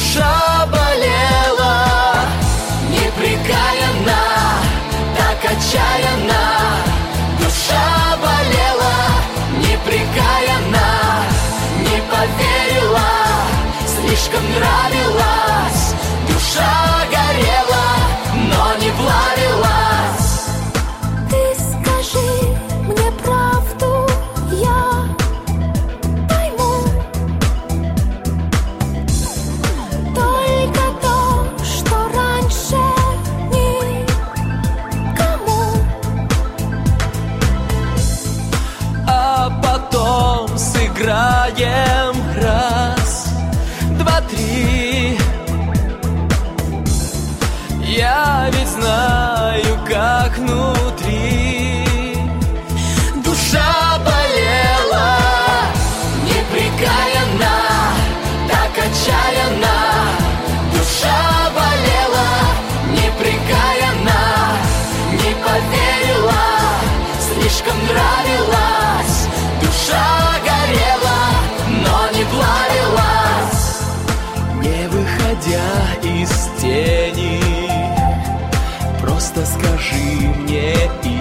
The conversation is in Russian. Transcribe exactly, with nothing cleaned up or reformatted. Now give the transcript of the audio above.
душа болела, непрекаянна, так отчаянна. Душа болела, непрекаянна, не поверила, слишком нравилась. Душа горела, но не плавилась. Ты скажи мне правду, я пойму. Только то, что раньше никому. А потом сыграем раз, два, три. Я ведь знаю, как внутри. Душа болела, непрекаянна, так отчаянна. Душа болела, непрекаянна, не поверила, слишком нравилась. Душа горела, но не плавилась. Не выходя из тени, просто скажи мне и